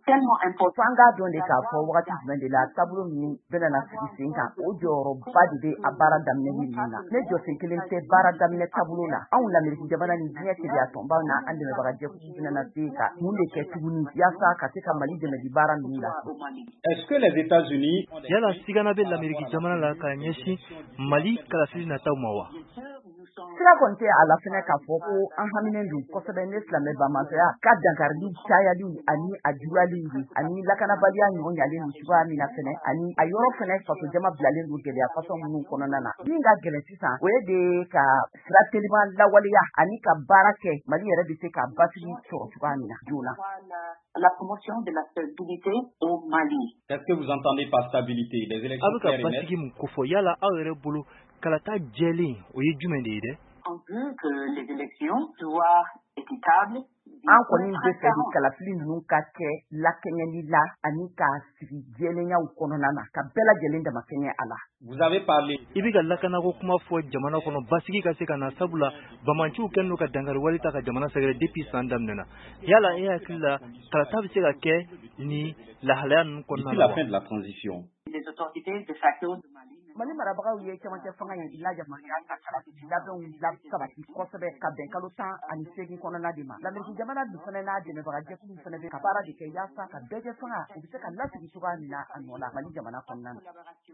tellement important. Fanga don de k'a fɔ wagati jumɛn de la taabolo ninnu bɛna na sigi sen kan o jɔyɔrɔba de bɛ a baara daminɛ ninnu na ne jɔsen kelen tɛ baara daminɛ taabolo la anw l'Amérique jamana ni diɲɛ teliya tɔnbaw na an dɛmɛbagajɛkulu bɛna na se ka mun de kɛ tuguni yaasa ka se ka Mali dɛmɛ di baara ninnu la. Est-ce que les États-Unis yala sigana bɛ l'Amérique jamana la ka ɲɛsin Mali kalasili nataw ma wa? Sira kɔni tɛ a la fɛnɛ k'a fɔ ko an haminen don kosɛbɛ ne silamɛ bamatɔya ka dankarili cayali ani a juguyali ye ani lakanabaliya ɲɔgɔn ɲalen don cogoya min na fɛnɛ ani a yɔrɔ fɛnɛ faso jama bilalen don gɛlɛya fasɔn minnu kɔnɔna na min ka gɛlɛn sisan o ye de ka sira telima lawaleya ani ka baara kɛ Mali yɛrɛ bɛ se ka basigi sɔrɔ cogoya min na joona. La promotion de la stabilité au Mali. Qu'est-ce que vous entendez par stabilité? Les élections claires et nettes. Yala aw yɛrɛ bolo kalata jɛlen o ye jumɛn de ye dɛ? On veut que les élections soient équitables. An kɔni bɛ fɛ de kalafili ninnu ka kɛ lakɛɲɛli la ani ka sigi jɛlenyaw kɔnɔna na ka bɛɛ lajɛlen dama kɛɲɛ a la. Vous avez parlé. I bɛ ka lakanako kuma fɔ jamana kɔnɔ basigi ka se ka na sabula bamanciw kɛlen don ka dankari wale ta ka jamana sɛgɛrɛ depuis san daminɛna. Yala e hakili la kalata bɛ se ka kɛ ni lahalaya ninnu kɔnɔna la wa? D'ici la fin de la transition. Les autorités de facto de Mali. Mali marabagaw ye cɛmancɛ fanga ye lajamaya ka labɛnw la sabati kosɛbɛ ka bɛn kalo 18 kɔnɔna de ma. L'Amérique jamana dun fana n'a dɛmɛbagajɛkulu fana bɛ ka baara de kɛ yaasa ka bɛɛ fanga u bɛ se ka lasigi cogoya min na a nɔ la Mali jamana kɔnɔna na.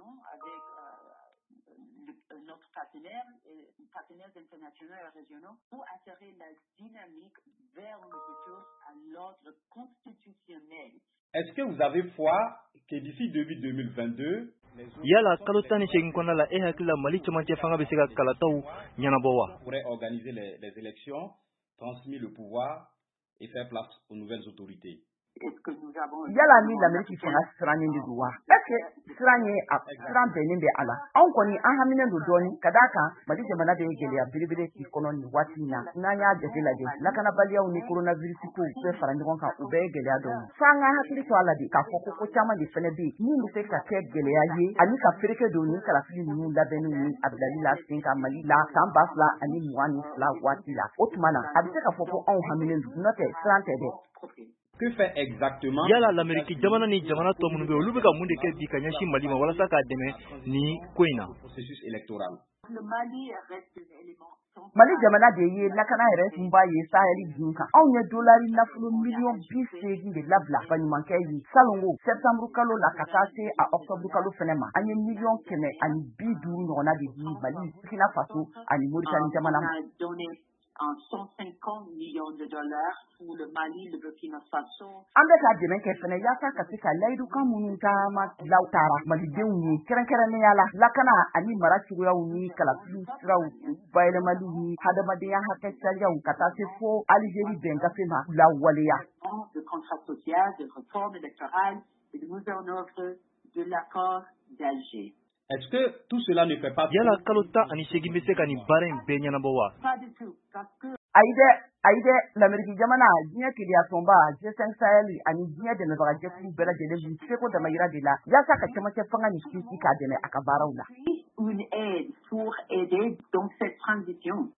Notre partenaires internationaux et régionaux pour attirer la dynamique vers le futur à l'ordre constitutionnel. Est-ce que vous avez foi que d'ici début 2022 yala kalo 18 kɔnɔna la e hakili la Mali cɛmancɛ fanga bɛ se ka kalataw ɲɛnabɔ wa? Pourrait organiser les élections, transmettre le pouvoir et faire place aux nouvelles autorités. Yala ni l'Amérique fanga sirannen de don wa? Est-ce que siran bɛnnen bɛ a la? Anw kɔni an haminen don dɔɔni ka d'a kan Mali jamana bɛ gɛlɛya belebele k'i kɔnɔ nin waati in na n'an y'a jate lajɛ lakanabaliyaw ni coronavirus ko bɛɛ fara ɲɔgɔn kan u bɛɛ ye gɛlɛya dɔw ye. F'an ka hakili to a la de k'a fɔ ko caman de fɛnɛ bɛ yen min bɛ se ka kɛ gɛlɛya ye ani ka fereke don ni kalafili ninnu labɛnni ni a bilali la sen ka Mali la san 2022 waati la. O tuma na a bɛ se ka fɔ ko anw haminen don n'o tɛ siran tɛ dɛ. Que fait exactement? Yala l'Amérique jamana ni jamana tɔ minnu bɛ olu bɛ ka mun de kɛ bi ka ɲɛsin Mali ma walasa k'a dɛmɛ ni ko in na? Processus électoral. Mali jamana de ye lakana yɛrɛ sunba ye Saheli dun kan. Anw ye dolari nafolo miliyɔn 80 de labila baɲumankɛ ye salongo septembre kalo la ka taa se a octobre kalo fɛnɛ ma. An ye miliyɔn 150 ɲɔgɔnna de di Mali, Burkina Faso ani Mauritanie jamana ma. En 150 millions de dollars pour le Mali, le Burkina Faso. An bɛ ka dɛmɛ kɛ fɛnɛ yaasa ka se ka layidukan minnu caman law taara Malidenw ye kɛrɛnkɛrɛnnenya la lakana ani mara cogoyaw ni kalafili siraw bayɛlɛmaliw ni hadamadenya hakɛ sariyaw ka taa se fo Algérie bɛngafe ma lawaleya. De contrat social, de réforme électorale et de mise en œuvre de l'accord d'Alger. Est-ce que tout cela ne fait pas yala kalo 18 bɛ se ka nin baara in bɛɛ ɲɛnabɔ wa? Pas du tout, parce que ayi dɛ l'Amérique jamana diɲɛ keleya tɔnba G5 Sahel ani diɲɛ dɛmɛbagajɛkulu bɛɛ lajɛlen b'u seko damayira de la yaasa ka cɛmancɛ fanga ni sinsin k'a dɛmɛ a ka baaraw la. Une aide pour aider dans cette transition.